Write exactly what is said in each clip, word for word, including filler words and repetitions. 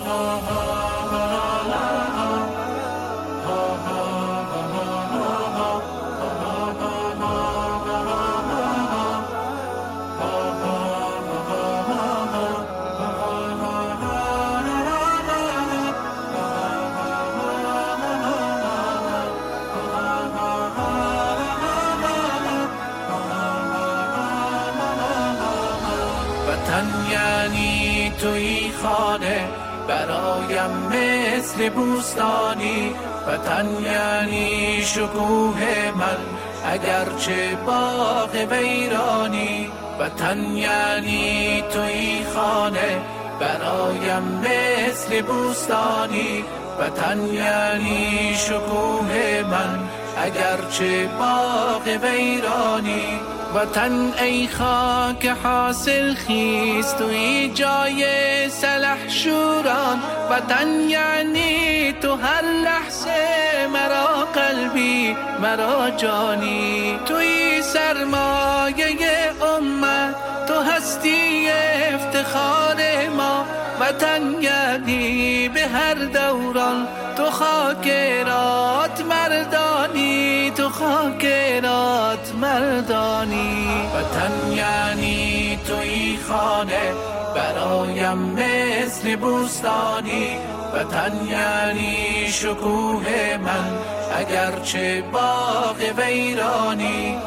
وطن یعنی توی خانه برایم مثل بوستانی، وطن یعنی شکوه من اگرچه باغ ویرانی، وطن یعنی توی خانه برایم مثل بوستانی، وطن یعنی شکوه من اگرچه باغ ویرانی. وطن ای خاک حاصل خیز توی جای سلحشوران، وطن یعنی تو هر لحظه مرا قلبی مرا جانی، توی سرمایه امت تو هستی افتخار ما، وطن یعنی به هر دوران تو خاکرات مردانی، تو خاکرات مردانی. وطن یعنی توی خانه برایم مثل بوستانی، وطن یعنی شکوه من اگرچه باغ ویرانی.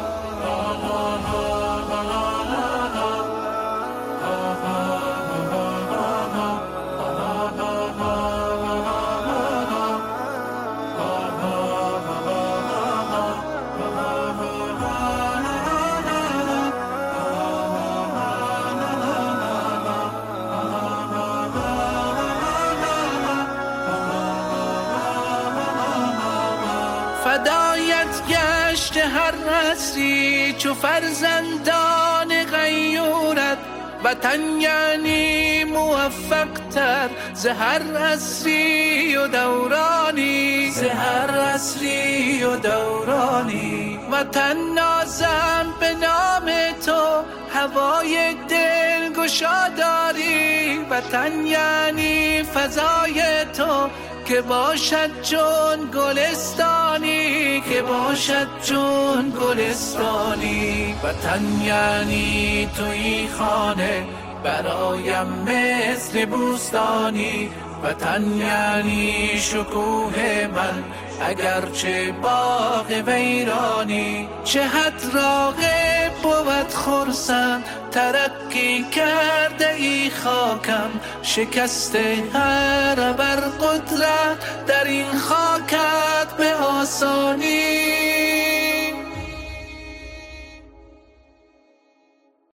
فدایت گشت هر عصری چو فرزندان غیورت، وطن یعنی موفق تر ز هر عصری و دورانی، ز هر عصری و دورانی. وطن نازم به نام تو هوای دل گشاداری، وطن یعنی فضای تو که باشد چون گلستانی، که باشد چون گلستانی. وطن یعنی توی خانه برایم مثل بوستانی، وطن یعنی شکوه من اگرچه باغ ویرانی. چه حد راغب بود خرسند ترقی کرده ای خاکم، شکست هر بر قدرت در این خاکت به آسانی،